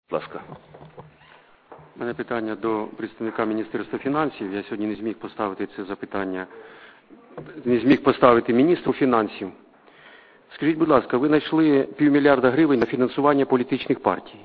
Будь ласка. У мене питання до представника Міністерства фінансів. Я сьогодні не зміг поставити це запитання, не зміг поставити міністру фінансів. Скажіть, будь ласка, ви знайшли $500 мільярда гривень на фінансування політичних партій.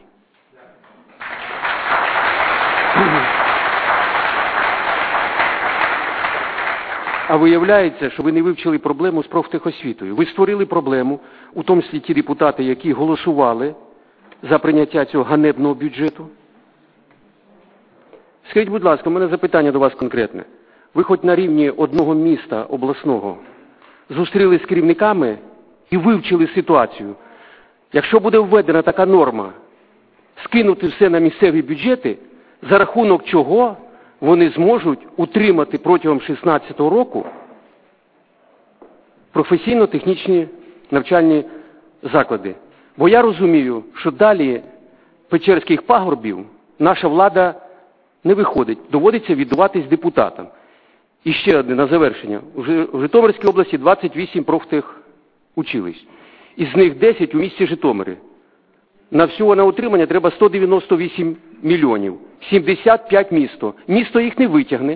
А виявляється, що ви не вивчили проблему з профтехосвітою. Ви створили проблему, у тому числі ті депутати, які голосували за прийняття цього ганебного бюджету. Скажіть, будь ласка, у мене запитання до вас конкретне. Ви хоч на рівні одного міста обласного зустрілись з керівниками і вивчили ситуацію? Якщо буде введена така норма, скинути все на місцеві бюджети, за рахунок чого вони зможуть утримати протягом 2016 року професійно-технічні навчальні заклади. Бо я розумію, що далі Печерських пагорбів наша влада не виходить, доводиться віддаватись депутатам. І ще одне на завершення. В Житомирській області 28 профтехучилищ. Із них 10 у місті Житомирі. На всього на утримання треба 198 мільйонів. 75 місто. Місто їх не витягне.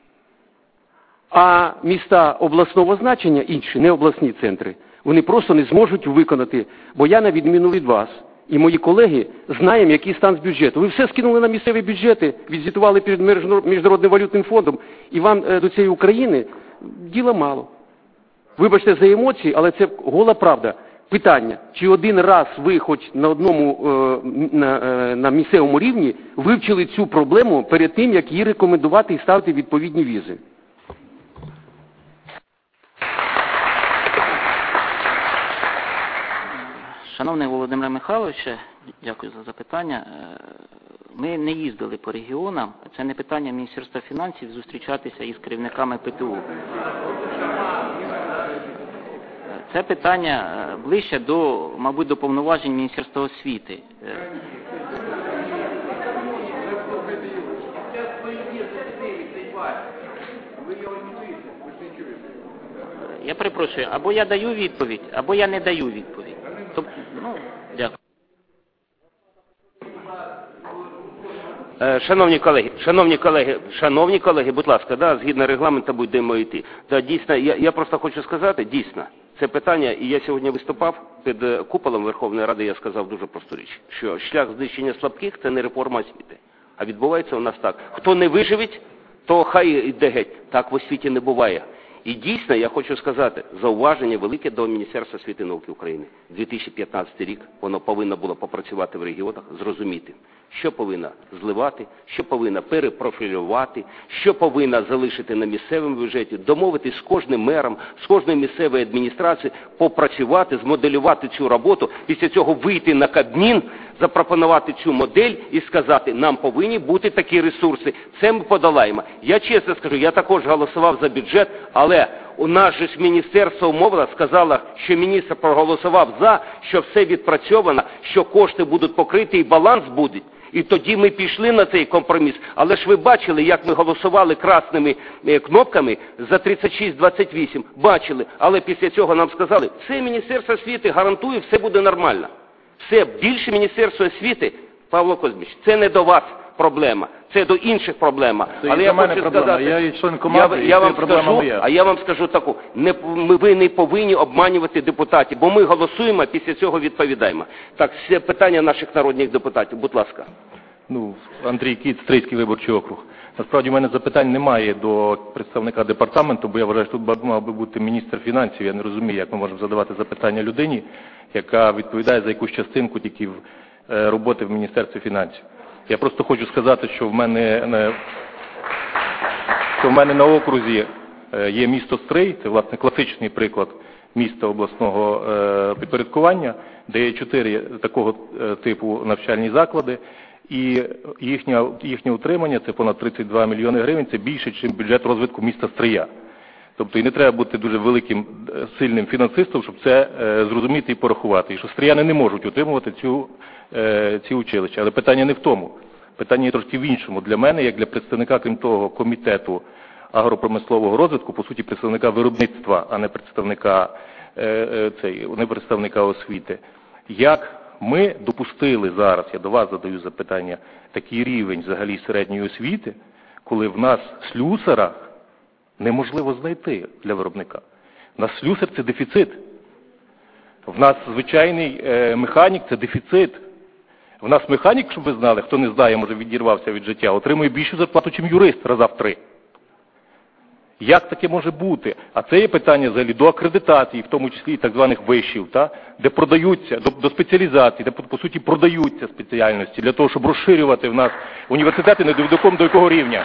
А міста обласного значення, інші, не обласні центри, вони просто не зможуть виконати. Бо я, на відміну від вас, і мої колеги знаємо, який стан з бюджету. Ви все скинули на місцеві бюджети, відзвітували перед Міжнародним валютним фондом, і вам до цієї України діла мало. Вибачте за емоції, але це гола правда. Питання, чи один раз ви хоч на місцевому рівні вивчили цю проблему перед тим, як її рекомендувати і ставити відповідні візи? Шановний Володимир Михайлович, дякую за запитання. Ми не їздили по регіонам, це не питання Міністерства фінансів зустрічатися із керівниками ПТУ. Це питання ближче до, мабуть, до повноважень Міністерства освіти. Я перепрошую, або я даю відповідь, або я не даю відповідь. Тобто, дякую. Шановні колеги, будь ласка, згідно регламенту будемо йти. Дійсно, я просто хочу сказати, дійсно, це питання, і я сьогодні виступав під куполом Верховної Ради, я сказав дуже просту річ, що шлях знищення слабких – це не реформа освіти. А відбувається у нас так. Хто не виживить, то хай йде геть. Так в освіті не буває. І дійсно, я хочу сказати, зауваження велике до Міністерства освіти і науки України. 2015 рік воно повинно було попрацювати в регіонах, зрозуміти, що повинно зливати, що повинно перепрофілювати, що повинно залишити на місцевому бюджеті, домовитись з кожним мером, з кожною місцевою адміністрацією, попрацювати, змоделювати цю роботу, після цього вийти на Кабмін, запропонувати цю модель і сказати, нам повинні бути такі ресурси. Це ми подолаємо. Я чесно скажу, я також голосував за бюджет, але у нас же ж Міністерство умовно сказало, що міністр проголосував за, що все відпрацьовано, що кошти будуть покриті і баланс буде. І тоді ми пішли на цей компроміс. Але ж ви бачили, як ми голосували красними кнопками за 36-28. Бачили. Але після цього нам сказали, це Міністерство освіти гарантує, все буде нормально. Все, більше Міністерство освіти, Павло Кузьмич, це не до вас проблема, це до інших проблема. Але я хочу сказати, я вам скажу таку, ви не повинні обманювати депутатів, бо ми голосуємо, а після цього відповідаємо. Так, все питання наших народних депутатів, будь ласка. Андрій Кіт, Стрийський виборчий округ. Насправді, у мене запитань немає до представника департаменту, бо я вважаю, що тут мав би бути міністр фінансів. Я не розумію, як ми можемо задавати запитання людині, яка відповідає за якусь частинку тільки роботи в Міністерстві фінансів. Я просто хочу сказати, що в мене на окрузі є місто Стрий, це, власне, класичний приклад міста обласного підпорядкування, де є 4 такого типу навчальні заклади, і їхнє утримання – це понад 32 мільйони гривень, це більше, ніж бюджет розвитку міста Стрия. Тобто і не треба бути дуже великим, сильним фінансистом, щоб це зрозуміти і порахувати. І що стрияни не можуть утримувати ці училища. Але питання не в тому. Питання є трошки в іншому. Для мене, як для представника, крім того, комітету агропромислового розвитку, по суті, представника виробництва, а не представника освіти. Як Ми допустили зараз, я до вас задаю запитання, такий рівень взагалі середньої освіти, коли в нас слюсара неможливо знайти для виробника. В нас слюсар – це дефіцит. В нас звичайний механік – це дефіцит. В нас механік, щоб ви знали, хто не знає, може відірвався від життя, отримує більшу зарплату, ніж юрист, раза в 3. Як таке може бути? А це є питання взагалі до акредитації, в тому числі і так званих вишів, де продаються, до спеціалізації, де по суті продаються спеціальності, для того, щоб розширювати в нас університети невідомо до якого рівня.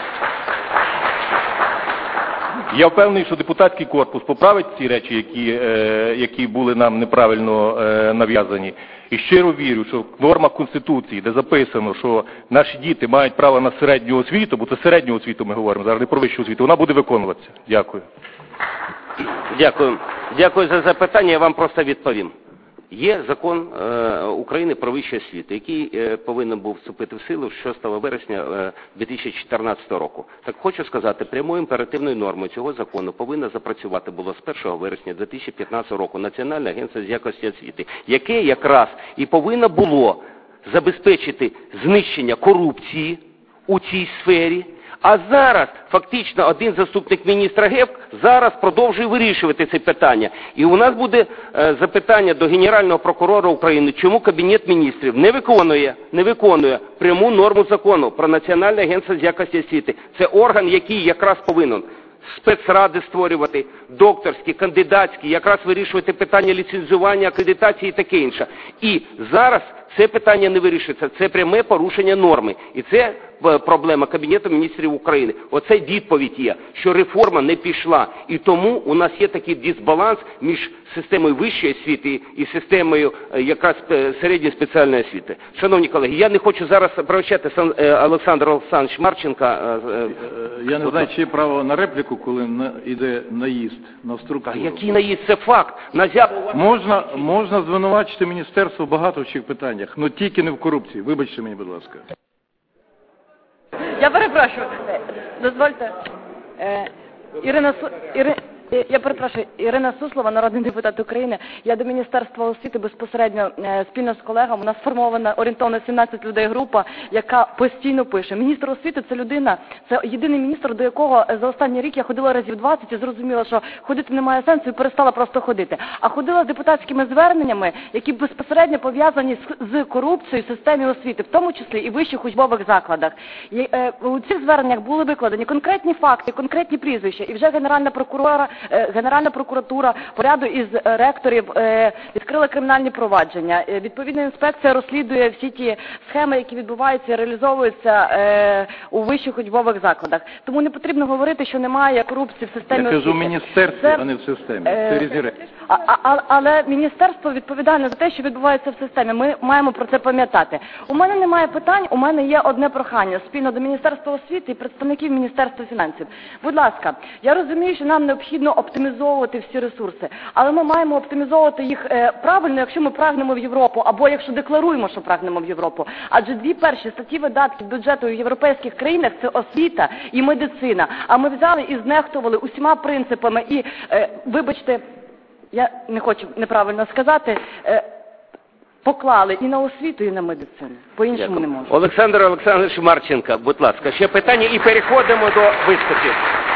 Я впевнений, що депутатський корпус поправить ці речі, які були нам неправильно нав'язані. І щиро вірю, що в нормах Конституції, де записано, що наші діти мають право на середню освіту, бо це середню освіту ми говоримо, зараз не про вищу освіту, вона буде виконуватися. Дякую. Дякую. Дякую за запитання, я вам просто відповім. Є закон України про вищу освіту, який повинен був вступити в силу 6 вересня 2014 року. Так хочу сказати, прямою імперативною нормою цього закону повинна запрацювати було з 1 вересня 2015 року Національне агентство з якості освіти, яке якраз і повинно було забезпечити знищення корупції у цій сфері. А зараз фактично один заступник міністра Гевк зараз продовжує вирішувати це питання. І у нас буде запитання до Генерального прокурора України, чому Кабінет міністрів не виконує пряму норму закону про Національне агентство з якості освіти. Це орган, який якраз повинен спецради створювати, докторські, кандидатські, якраз вирішувати питання ліцензування, акредитації і таке інше. І зараз це питання не вирішується. Це пряме порушення норми. І це проблема Кабінету міністрів України. Оце відповідь є, що реформа не пішла. І тому у нас є такий дисбаланс між системою вищої освіти і системою якраз середньої спеціальної освіти. Шановні колеги, я не хочу зараз прощати Олександр Олександрович Марченка. Я не знаю, чи є право на репліку, коли йде наїзд на структуру. А який наїзд? Це факт. Можна звинувачити міністерство в багатовчих питаннях, але тільки не в корупції. Вибачте мені, будь ласка. Я перепрошую. Дозвольте. Ірина Суслова, народний депутат України. Я до Міністерства освіти безпосередньо спільно з колегами. У нас сформована орієнтовно 17 людей група, яка постійно пише. Міністр освіти – це людина, це єдиний міністр, до якого за останній рік я ходила разів 20 і зрозуміла, що ходити немає сенсу і перестала просто ходити. А ходила з депутатськими зверненнями, які безпосередньо пов'язані з корупцією в системі освіти, в тому числі і вищих учбових закладах. У цих зверненнях були викладені конкретні факти, конкретні прізвища, і вже Генеральна прокуратура по ряду із ректорів відкрила кримінальні провадження. Відповідна інспекція розслідує всі ті схеми, які відбуваються і реалізовуються у вищих учбових закладах. Тому не потрібно говорити, що немає корупції в системі освіти. Я кажу в міністерстві, а не в системі. Це різні речі. Але міністерство відповідальне за те, що відбувається в системі. Ми маємо про це пам'ятати. У мене немає питань, у мене є одне прохання спільно до Міністерства освіти і представників Міністерства фінансів. Будь ласка, я розумію, що нам необхідно оптимізовувати всі ресурси, але ми маємо оптимізовувати їх правильно, якщо ми прагнемо в Європу, або якщо декларуємо, що прагнемо в Європу. Адже дві перші статті видатків бюджету в європейських країнах – це освіта і медицина. А ми взяли і знехтували усіма принципами і, вибачте, я не хочу неправильно сказати, поклали і на освіту, і на медицину. По-іншому не можна. Олександр Олександрович Марченко, будь ласка, ще питання і переходимо до виступів.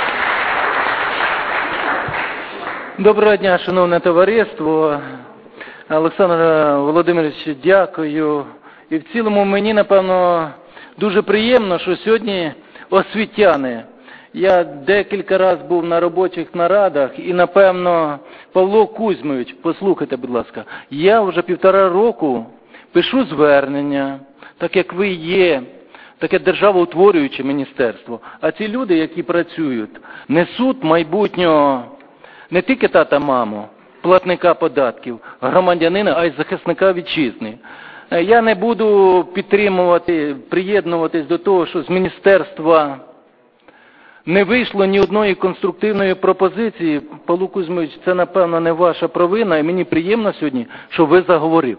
Доброго дня, шановне товариство. Олександр Володимирович, дякую. І в цілому мені, напевно, дуже приємно, що сьогодні освітяни. Я декілька разів був на робочих нарадах і, напевно, Павло Кузьмович, послухайте, будь ласка, я вже 1,5 року пишу звернення, так як ви є, таке державоутворююче міністерство. А ці люди, які працюють, несуть майбутнього не тільки тата, маму, платника податків, громадянина, а й захисника вітчизни. Я не буду приєднуватись до того, що з міністерства не вийшло ні одної конструктивної пропозиції. Павло Кузьмович, це, напевно, не ваша провина, і мені приємно сьогодні, що ви заговорив.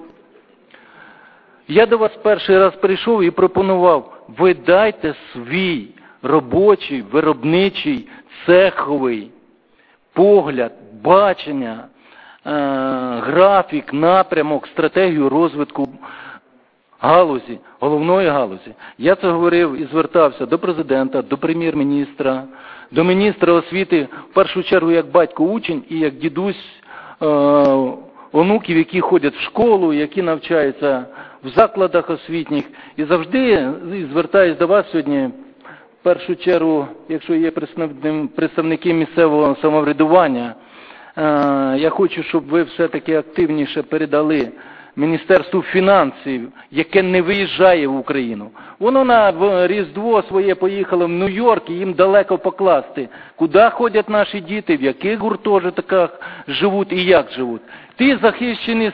Я до вас перший раз прийшов і пропонував, ви дайте свій робочий, виробничий, цеховий погляд, бачення графік, напрямок, стратегію розвитку галузі, головної галузі. Я це говорив і звертався до президента, до прем'єр-міністра, до міністра освіти, в першу чергу як батько-учень і як дідусь онуків, які ходять в школу, які навчаються в закладах освітніх. І завжди звертаюсь до вас сьогодні, в першу чергу, якщо є представники місцевого самоврядування, я хочу, щоб ви все-таки активніше передали Міністерству фінансів, яке не виїжджає в Україну. Воно на Різдво своє поїхало в Нью-Йорк, і їм далеко покласти, куди ходять наші діти, в яких гуртожитках живуть і як живуть. Ті захищені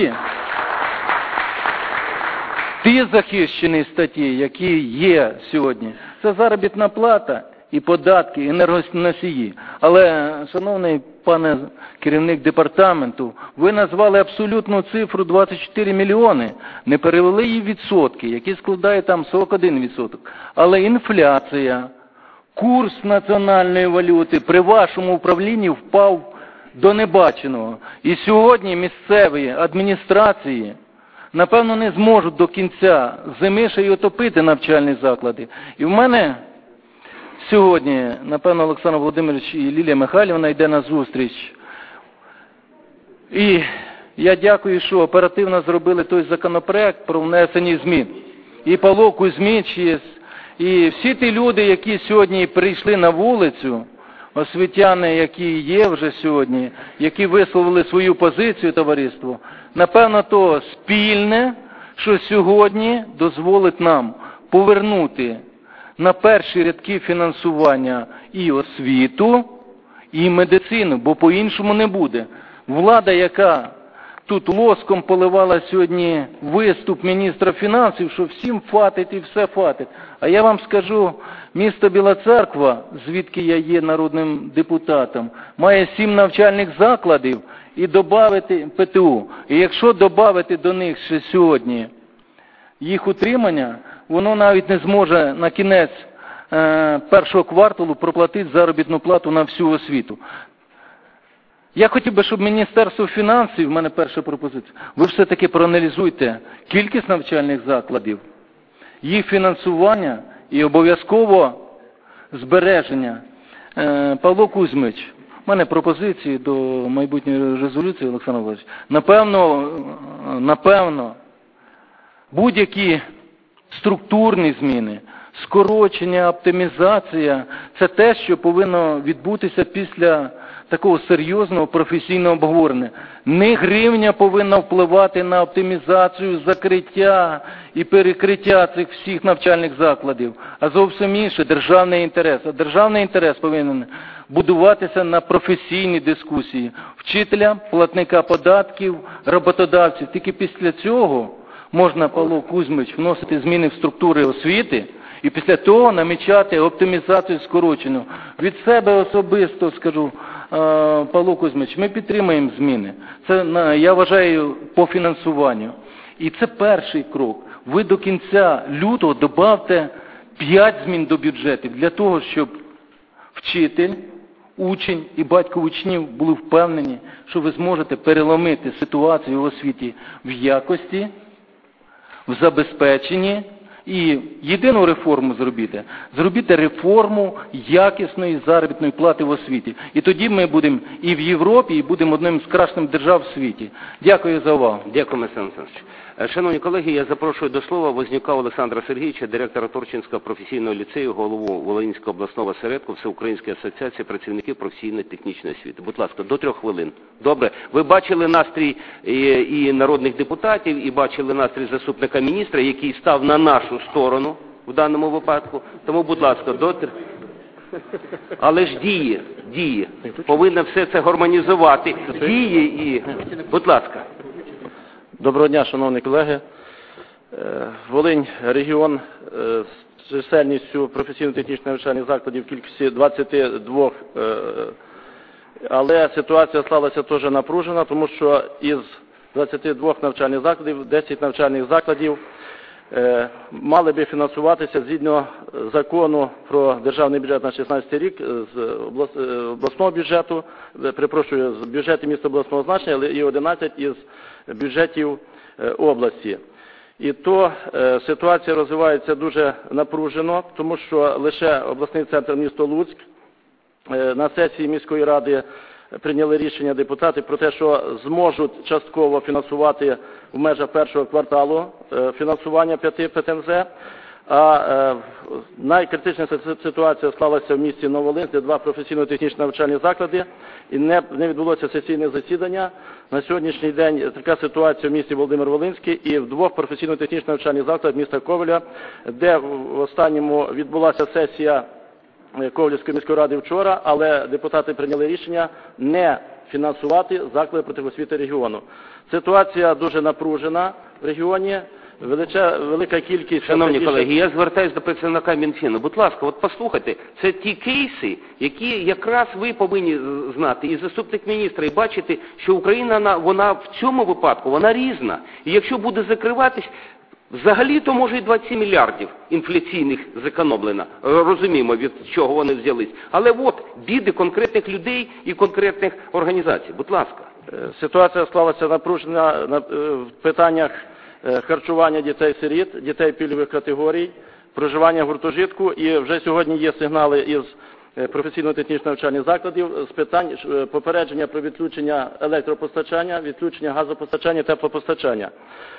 статті, які є сьогодні, це заробітна плата і податки, енергоносії. Але, шановний пане керівник департаменту, ви назвали абсолютну цифру 24 мільйони, не перевели її в відсотки, які складають там 41%. Але інфляція, курс національної валюти при вашому управлінні впав до небаченого. І сьогодні місцеві адміністрації, напевно, не зможуть до кінця зими ще й отопити навчальні заклади. І в мене сьогодні, напевно, Олександр Володимирович і Лілія Михайлівна йде на зустріч. І я дякую, що оперативно зробили той законопроект про внесення змін. І Павло Кузьміч є, і всі ті люди, які сьогодні прийшли на вулицю, освітяни, які є вже сьогодні, які висловили свою позицію товариству, напевно, то спільне, що сьогодні дозволить нам повернути на перші рядки фінансування і освіту, і медицину, бо по-іншому не буде. Влада, яка тут лоском поливала сьогодні виступ міністра фінансів, що всім фатить і все фатить. А я вам скажу, місто Біла Церква, звідки я є народним депутатом, має 7 навчальних закладів і додати ПТУ. І якщо додати до них ще сьогодні їх утримання, воно навіть не зможе на кінець першого кварталу проплатити заробітну плату на всю освіту. Я хотів би, щоб Міністерство фінансів, в мене перша пропозиція, ви все-таки проаналізуйте кількість навчальних закладів, їх фінансування і обов'язково збереження. Павло Кузьмич, в мене пропозиції до майбутньої резолюції, Олександр Володимирович. Напевно, будь-які структурні зміни, скорочення, оптимізація – це те, що повинно відбутися після такого серйозного професійного обговорення. Не гривня повинна впливати на оптимізацію, закриття і перекриття цих всіх навчальних закладів, а зовсім інше – державний інтерес. А державний інтерес повинен будуватися на професійній дискусії вчителя, платника податків, роботодавців. Тільки після цього можна, Павло Кузьмич, вносити зміни в структури освіти і після того намічати оптимізацію скорочену. Від себе особисто скажу, Павло Кузьмич, ми підтримуємо зміни. Це, я вважаю, по фінансуванню. І це перший крок. Ви до кінця лютого добавте 5 змін до бюджетів для того, щоб вчитель, учень і батько учнів були впевнені, що ви зможете переломити ситуацію в освіті в якості, в забезпеченні і єдину реформу зробіть. Зробіть реформу якісної заробітної плати в освіті. І тоді ми будемо і в Європі, і будемо одним з кращих держав в світі. Дякую за увагу. Дякую, Олександр Олександрович. Шановні колеги, я запрошую до слова Вознюка Олександра Сергійовича, директора Торчинського професійного ліцею, голову Волинського обласного осередку Всеукраїнської асоціації працівників професійно-технічної освіти. Будь ласка, до 3 хвилин. Добре. Ви бачили настрій і народних депутатів, і бачили настрій заступника міністра, який став на нашу сторону в даному випадку. Тому, будь ласка, до 3. Але ж діє. Повинна все це гармонізувати. Діє і... Будь ласка. Доброго дня, шановні колеги. Волинь регіон з чисельністю професійно-технічних навчальних закладів в кількості 22, але ситуація склалася теж напружена, тому що із 22 навчальних закладів 10 навчальних закладів мали би фінансуватися згідно закону про державний бюджет на 2016 рік з обласного бюджету, з бюджету міста обласного значення, але і 11 із бюджетів області. І то ситуація розвивається дуже напружено, тому що лише обласний центр місто Луцьк на сесії міської ради прийняли рішення депутати про те, що зможуть частково фінансувати в межах першого кварталу фінансування 5 ПТНЗ. А найкритичніша ситуація склалася в місті Нововолинськ, де 2 професійно-технічні навчальні заклади, і не відбулося сесійне засідання. На сьогоднішній день така ситуація в місті Володимир-Волинський і в 2 професійно-технічних навчальних закладах міста Ковеля, де в останньому відбулася сесія Ковельської міської ради вчора, але депутати прийняли рішення не фінансувати заклади профтехосвіти регіону. Ситуація дуже напружена в регіоні. Велика кількість... Шановні колеги, я звертаюся до представника Мінфіну. Будь ласка, от послухайте, це ті кейси, які якраз ви повинні знати, і заступник міністра, і бачити, що Україна, вона в цьому випадку, вона різна. І якщо буде закриватись, взагалі-то може і 27 мільярдів інфляційних зекономлено. Розуміємо, від чого вони взялись. Але от біди конкретних людей і конкретних організацій. Будь ласка. Ситуація склалася напружена в питаннях харчування дітей-сиріт, дітей пільгових категорій, проживання в гуртожитку. І вже сьогодні є сигнали із професійно-технічних навчальних закладів з питань попередження про відключення електропостачання, відключення газопостачання, теплопостачання.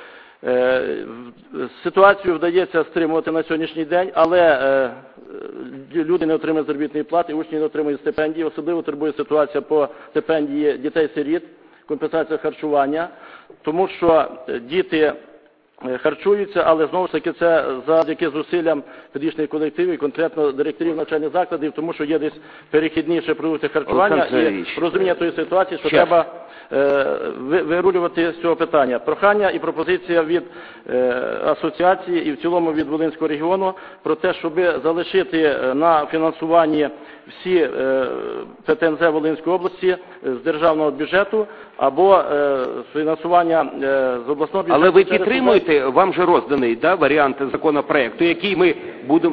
Ситуацію вдається стримувати на сьогоднішній день, але люди не отримують заробітної плати, учні не отримують стипендії. Особливо турбує ситуація по стипендії дітей-сиріт, компенсація харчування, тому що діти харчуються, але знову ж таки це завдяки зусиллям педагогічних колективів і конкретно директорів навчальних закладів, тому що є десь перехідні ще продукти харчування і розуміння тої ситуації, що треба вирулювати з цього питання. Прохання і пропозиція від асоціації і в цілому від Волинського регіону про те, щоб залишити на фінансуванні всі ПТНЗ Волинської області з державного бюджету або фінансування з обласного бюджету. Але ви підтримуєте, вам же розданий варіант законопроекту, який ми будемо...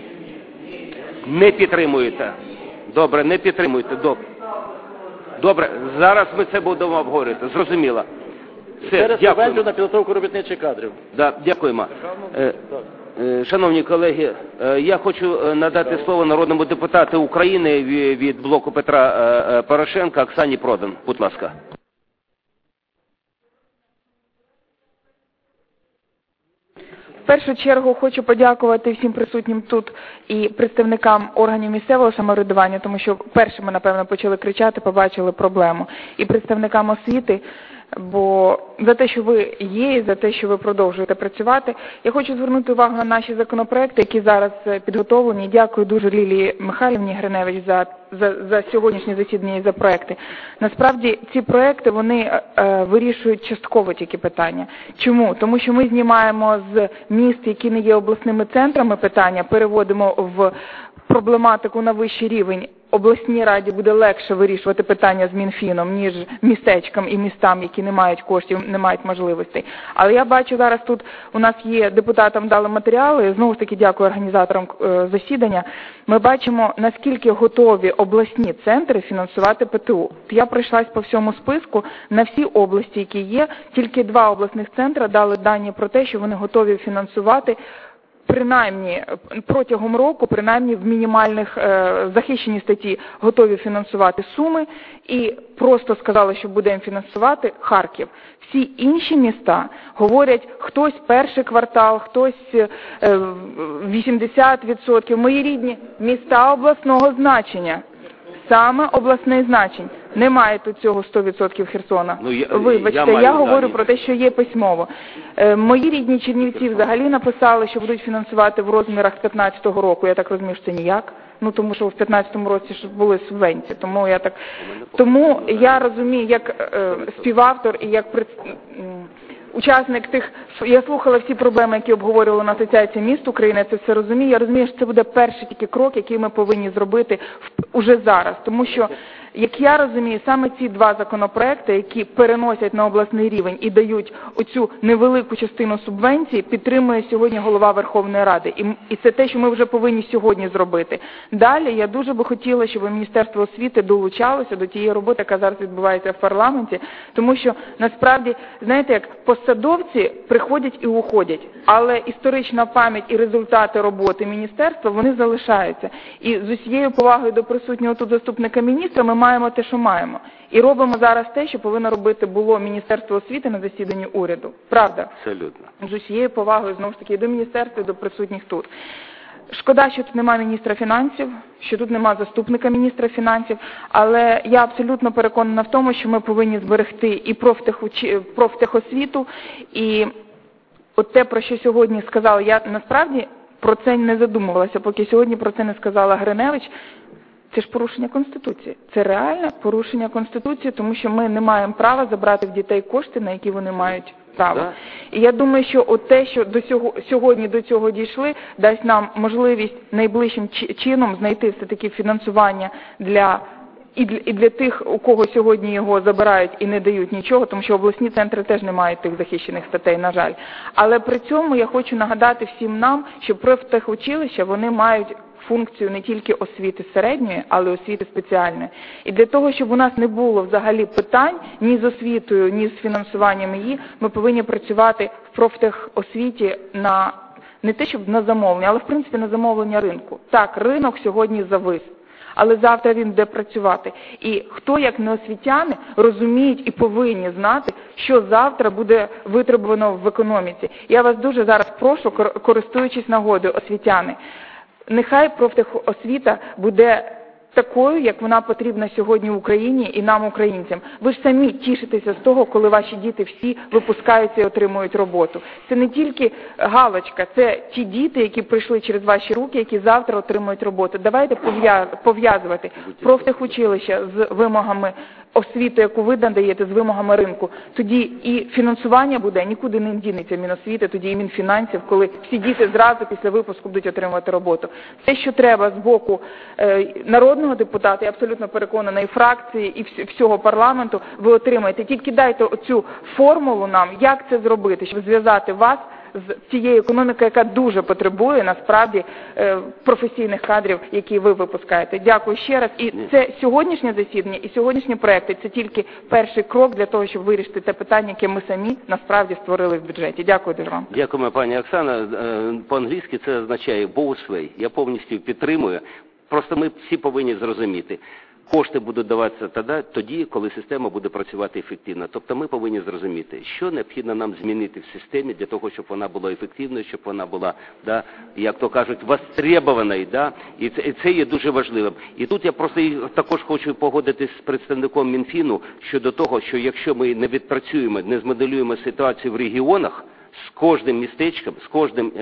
Не підтримуєте. Добре, не підтримуєте. Добре, зараз ми це будемо обговорювати. Зрозуміло. Через субвенцію на підготовку робітничих кадрів. Дякуємо. Шановні колеги, я хочу надати слово народному депутату України від блоку Петра Порошенка Оксані Продан. Будь ласка. В першу чергу хочу подякувати всім присутнім тут і представникам органів місцевого самоврядування, тому що першими, напевно, почали кричати, побачили проблему, і представникам освіти, бо за те, що ви є, і за те, що ви продовжуєте працювати. Я хочу звернути увагу на наші законопроекти, які зараз підготовлені. Дякую дуже Лілії Михайлівні Гриневич за сьогоднішнє засідання і за проекти. Насправді, ці проекти, вони вирішують частково тільки питання. Чому? Тому що ми знімаємо з міст, які не є обласними центрами питання, переводимо в проблематику на вищий рівень. Обласній раді буде легше вирішувати питання з Мінфіном, ніж містечкам і містам, які не мають коштів, не мають можливостей. Але я бачу зараз тут, у нас є, депутатам дали матеріали, знову ж таки дякую організаторам засідання, ми бачимо, наскільки готові обласні центри фінансувати ПТУ. Я пройшлась по всьому списку, на всі області, які є, тільки 2 обласних центри дали дані про те, що вони готові фінансувати принаймні протягом року, принаймні в мінімальних захищеній статті готові фінансувати Суми і просто сказали, що будемо фінансувати Харків. Всі інші міста говорять, хтось перший квартал, хтось 80%. Мої рідні міста обласного значення. Саме обласний значень. Немає тут цього 100% Херсона. Вибачте, я говорю про те, що є письмово. Мої рідні Чернівці взагалі написали, що будуть фінансувати в розмірах 15-го року. Я так розумію, що це ніяк. Тому що в 15-му році ж були субвенції. Тому я розумію, як співавтор і як учасник тих, я слухала всі проблеми, які обговорювали на Асоціації міст України, я це все розумію. Я розумію, що це буде перший тільки крок, який ми повинні зробити уже зараз. Тому що як я розумію, саме ці два законопроекти, які переносять на обласний рівень і дають оцю невелику частину субвенції, підтримує сьогодні голова Верховної Ради. І це те, що ми вже повинні сьогодні зробити. Далі я дуже би хотіла, щоб Міністерство освіти долучалося до тієї роботи, яка зараз відбувається в парламенті, тому що насправді, знаєте, як посадовці приходять і уходять, але історична пам'ять і результати роботи міністерства, вони залишаються. І з усією повагою до присутнього тут заступника міністра ми маємо те, що маємо. І робимо зараз те, що повинно робити було Міністерство освіти на засіданні уряду. Правда? Абсолютно. З усією повагою, знову ж таки, і до міністерства, і до присутніх тут. Шкода, що тут немає міністра фінансів, що тут немає заступника міністра фінансів, але я абсолютно переконана в тому, що ми повинні зберегти і профтехосвіту, і от те, про що сьогодні сказала, я насправді про це не задумувалася, поки сьогодні про це не сказала Гриневич. Це ж порушення Конституції. Це реальне порушення Конституції, тому що ми не маємо права забрати в дітей кошти, на які вони мають право. Да. І я думаю, що от те, що сьогодні до цього дійшли, дасть нам можливість найближчим чином знайти все-таки фінансування і для тих, у кого сьогодні його забирають і не дають нічого, тому що обласні центри теж не мають тих захищених статей, на жаль. Але при цьому я хочу нагадати всім нам, що профтехучилища, вони мають функцію не тільки освіти середньої, але й освіти спеціальної. І для того, щоб у нас не було взагалі питань ні з освітою, ні з фінансуванням її, ми повинні працювати в профтехосвіті на не те, щоб на замовлення, але в принципі на замовлення ринку. Так, ринок сьогодні завис, але завтра він буде працювати. І хто, як не освітяни, розуміють і повинні знати, що завтра буде витребувано в економіці. Я вас дуже зараз прошу, користуючись нагодою, освітяни, нехай профтехосвіта буде такою, як вона потрібна сьогодні в Україні і нам, українцям. Ви ж самі тішитеся з того, коли ваші діти всі випускаються і отримують роботу. Це не тільки галочка, це ті діти, які прийшли через ваші руки, які завтра отримують роботу. Давайте пов'язувати профтехучилища з вимогами освіти, яку ви надаєте, з вимогами ринку. Тоді і фінансування буде, нікуди не дінеться Міносвіти, тоді і Мінфінансів, коли всі діти зразу після випуску будуть отримувати роботу. Те, що треба з боку народного депутата, я абсолютно переконана, і фракції, і всього парламенту, ви отримаєте. Тільки дайте оцю формулу нам, як це зробити, щоб зв'язати вас з цією економікою, яка дуже потребує, насправді, професійних кадрів, які ви випускаєте. Дякую ще раз. І це сьогоднішнє засідання, і сьогоднішні проекти – це тільки перший крок для того, щоб вирішити те питання, яке ми самі, насправді, створили в бюджеті. Дякую дуже вам. Дякуємо, пані Оксана. По-англійськи це означає both way. Я повністю підтримую. Просто ми всі повинні зрозуміти. Кошти будуть даватися тоді, коли система буде працювати ефективно. Тобто ми повинні зрозуміти, що необхідно нам змінити в системі для того, щоб вона була ефективною, щоб вона була, як то кажуть, востребованою. І це є дуже важливим. І тут я просто також хочу погодитись з представником Мінфіну щодо того, що якщо ми не відпрацюємо, не змоделюємо ситуацію в регіонах, з кожним містечком, з кожним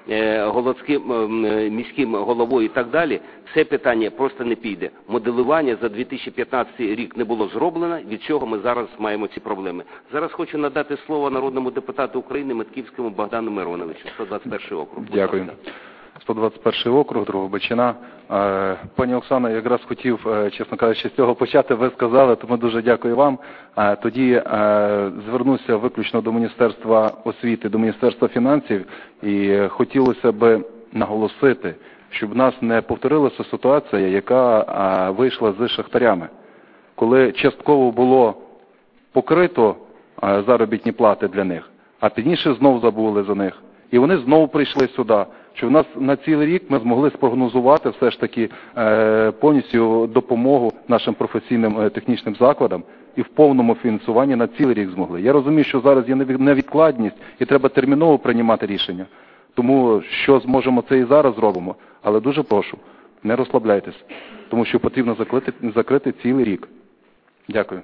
міським головою і так далі, це питання просто не піде. Моделювання за 2015 рік не було зроблено, від чого ми зараз маємо ці проблеми. Зараз хочу надати слово народному депутату України Метківському Богдану Мироновичу, 121 округ. Дякую. 121 округ, Дрогобичина. Пані Оксана, якраз хотів, чесно кажучи, з цього почати, ви сказали, тому дуже дякую вам. Тоді звернуся виключно до Міністерства освіти, до Міністерства фінансів, і хотілося б наголосити, щоб в нас не повторилася ситуація, яка вийшла з шахтарями. Коли частково було покрито заробітні плати для них, а пізніше знов забули за них. І вони знову прийшли сюди, що в нас на цілий рік ми змогли спрогнозувати все ж таки повністю допомогу нашим професійним технічним закладам і в повному фінансуванні на цілий рік змогли. Я розумію, що зараз є невідкладність і треба терміново приймати рішення. Тому що зможемо, це і зараз зробимо. Але дуже прошу, не розслабляйтесь, тому що потрібно закрити цілий рік. Дякую.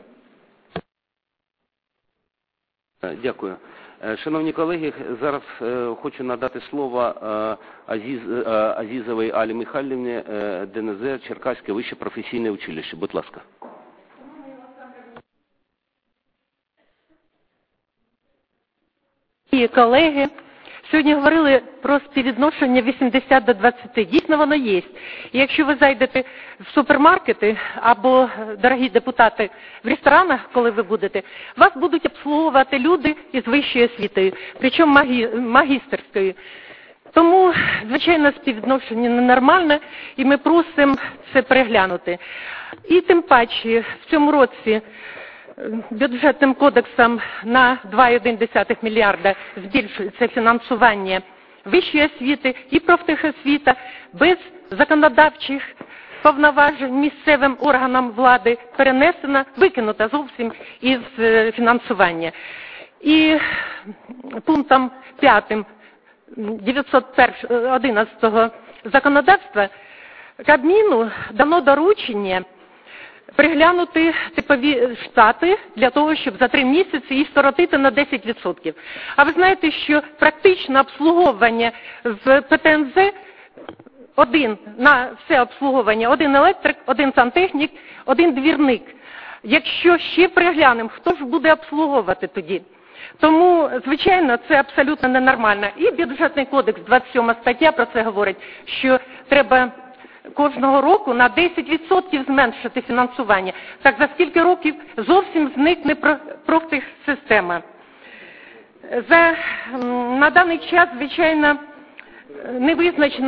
Дякую. Шановні колеги, зараз хочу надати слово Азізовій Алі Михайлівні, ДНЗ, Черкаське вище професійне училище. Будь ласка. Колеги, Сьогодні говорили про співвідношення 80 до 20. Дійсно, воно є. І якщо ви зайдете в супермаркети або, дорогі депутати, в ресторанах, коли ви будете, вас будуть обслуговувати люди із вищою освітою, причому магістерською. Тому, звичайно, співвідношення ненормальне, і ми просимо це переглянути. І тим паче, в цьому році бюджетним кодексом на 2,1 мільярда збільшується фінансування вищої освіти і профтехосвіта без законодавчих повноважень місцевим органам влади перенесена, викинута зовсім із фінансування. І пунктом 5 911 законодавства Кабміну дано доручення приглянути типові штати для того, щоб за 3 місяці їх скоротити на 10%. А ви знаєте, що практично обслуговування в ПТНЗ один на все обслуговування, один електрик, один сантехнік, один двірник. Якщо ще приглянемо, хто ж буде обслуговувати тоді? Тому, звичайно, це абсолютно ненормально. І бюджетний кодекс, 27 стаття про це говорить, що треба кожного року на 10% зменшити фінансування. Так за скільки років зовсім зникне профтехсистема. На даний час, звичайно, не визначена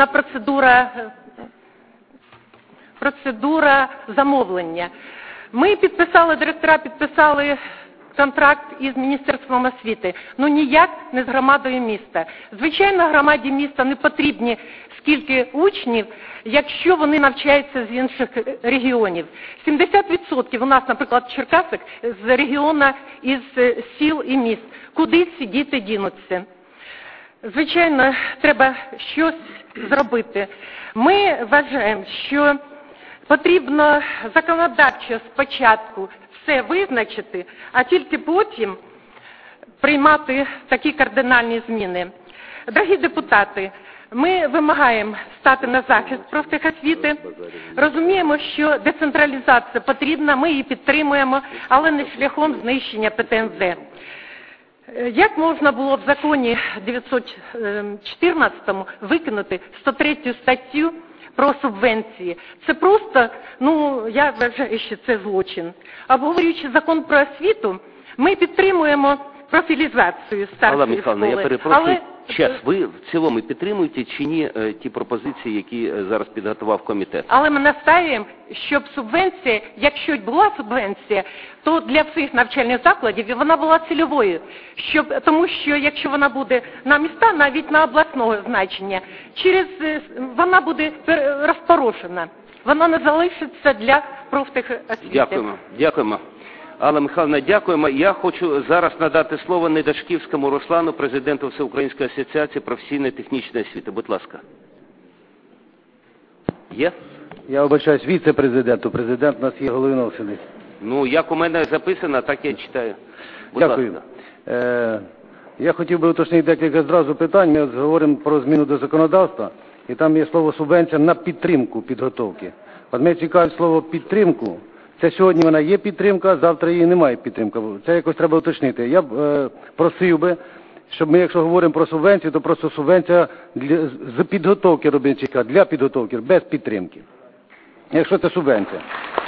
процедура замовлення. Ми підписали, директора підписали контракт із Міністерством освіти, ну ніяк не з громадою міста. Звичайно, громаді міста не потрібні скільки учнів, якщо вони навчаються з інших регіонів. 70% у нас, наприклад, в Черкасах з регіону із сіл і міст. Куди ці діти дінуться? Звичайно, треба щось зробити. Ми вважаємо, що потрібно законодавчо спочатку все визначити, а тільки потім приймати такі кардинальні зміни. Дорогі депутати, ми вимагаємо стати на захист профтехосвіти. Розуміємо, що децентралізація потрібна, ми її підтримуємо, але не шляхом знищення ПТНЗ. Як можна було в законі 914 викинути 103 статтю про субвенції? Це просто, я вважаю, що це злочин. Обговорюючи закон про освіту, ми підтримуємо профілізацію старшої школи. Я перепрошую, ви в цілому підтримуєте чи ні ті пропозиції, які зараз підготував комітет? Але ми настаємо, щоб субвенція, якщо була субвенція, то для всіх навчальних закладів вона була цільовою. Тому що якщо вона буде на міста, навіть на обласного значення, вона буде розпорошена. Вона не залишиться для профтехосвіти. Дякуємо. Алла Михайловна, дякуємо. Я хочу зараз надати слово Недашківському Руслану, президенту Всеукраїнської асоціації професійної технічної освіти. Будь ласка. Є? Я вибачаюсь, віце-президенту. Президент у нас є Головинов сидить. Як у мене записано, так я читаю. Будь Дякую. Я хотів би уточнити декілька зразу питань. Ми говоримо про зміну до законодавства, і там є слово «субвенція» на підтримку підготовки. От мене цікавить слово «підтримку». Це сьогодні вона є підтримка, завтра її немає підтримка. Це якось треба уточнити. Я б просив би, щоб ми, якщо говоримо про субвенцію, то просто субвенція з підготовки робітника, для підготовки, без підтримки. Якщо це субвенція.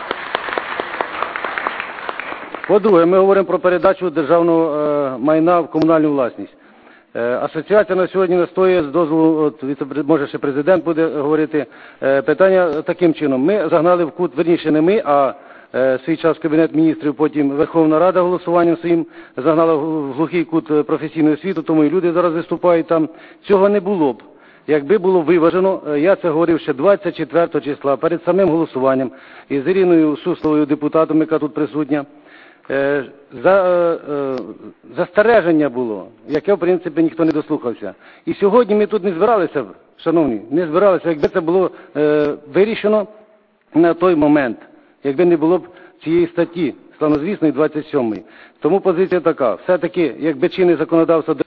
По-друге, ми говоримо про передачу державного майна в комунальну власність. Асоціація на сьогодні настоює з дозволу, може ще президент буде говорити, питання таким чином. Ми загнали в кут, верніше не ми, а свій час Кабінет міністрів, потім Верховна Рада голосуванням своїм загнала в глухий кут професійну освіту, тому і люди зараз виступають там. Цього не було б. Якби було виважено, я це говорив ще 24 числа, перед самим голосуванням, із Іриною Сусловою, депутатом, яка тут присутня, застереження було, яке, в принципі, ніхто не дослухався. І сьогодні ми тут не збиралися, шановні, не збиралися, якби це було вирішено на той момент, якби не було б цієї статті, славнозвісної 27-ї. Тому позиція така, все-таки, якби чинне законодавство